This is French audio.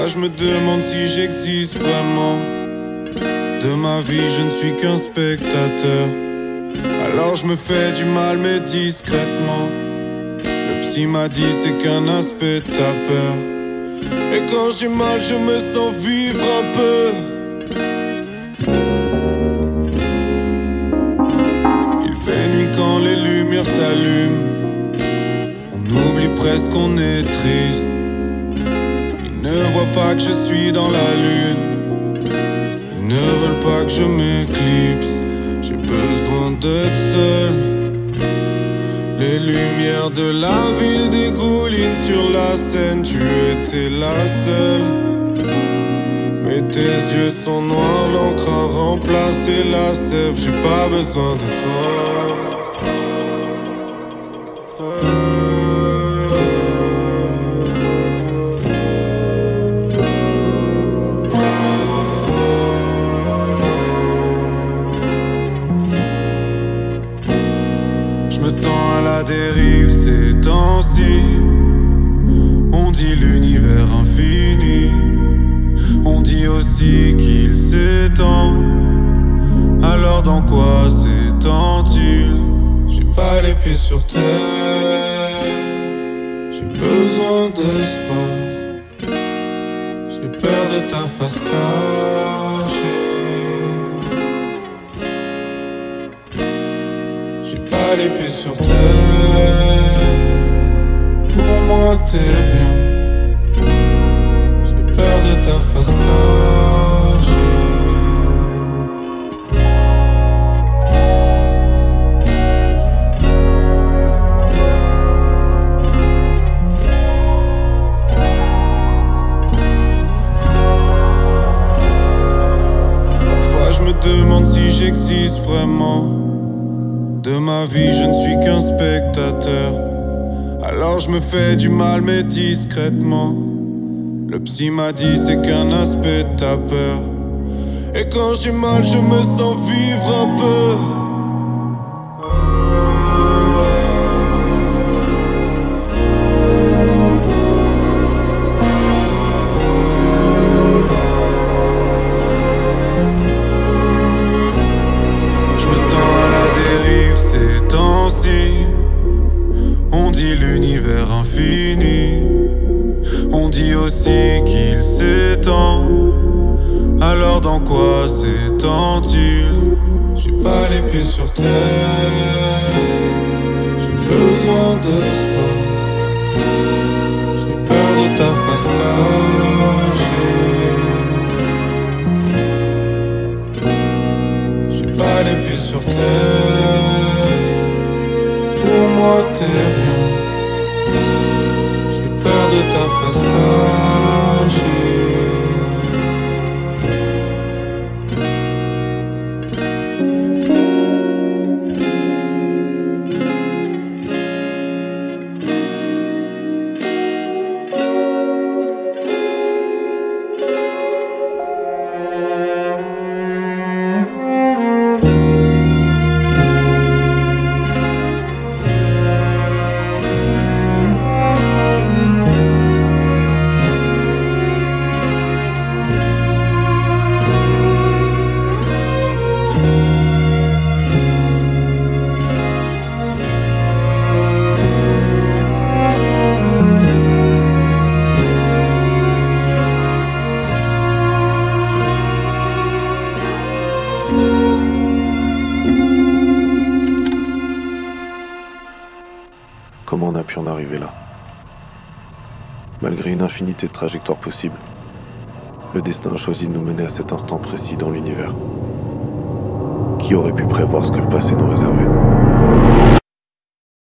Parfois je me demande si j'existe vraiment. De ma vie je ne suis qu'un spectateur. Alors je me fais du mal mais discrètement. Le psy m'a dit c'est qu'un aspect de ta peur. Et quand j'ai mal je me sens vivre un peu. Il fait nuit quand les lumières s'allument. On oublie presque qu'on est triste. Ils ne voient pas que je suis dans la lune. Ils ne veulent pas que je m'éclipse. J'ai besoin d'être seul. Les lumières de la ville dégoulinent sur la scène. Tu étais la seule. Mais tes yeux sont noirs, l'encre a remplacé la sève. J'ai pas besoin de toi. Je me sens à la dérive ces temps-ci. On dit l'univers infini. On dit aussi qu'il s'étend. Alors dans quoi s'étend-il? J'ai pas les pieds sur terre. J'ai besoin d'espace. J'ai peur de ta face cachée. J'ai pas les pieds sur terre. Pour moi t'es rien. J'ai peur de ta face cachée. Parfois je me demande si j'existe vraiment. De ma vie je ne suis qu'un spectateur. Alors je me fais du mal mais discrètement. Le psy m'a dit c'est qu'un aspect de ta peur. Et quand j'ai mal je me sens vivre un peu. Je me sens à la dérive ces temps-ci. On dit l'univers infini. On dit aussi qu'il s'étend. Alors dans quoi s'étend-il? J'ai pas les pieds sur terre. J'ai besoin d'espace. J'ai peur de ta face cachée. J'ai pas les pieds sur terre. Pour moi t'es rien. J'ai peur de ta face cachée. Comment on a pu en arriver là? Malgré une infinité de trajectoires possibles, le destin a choisi de nous mener à cet instant précis dans l'univers. Qui aurait pu prévoir ce que le passé nous réservait?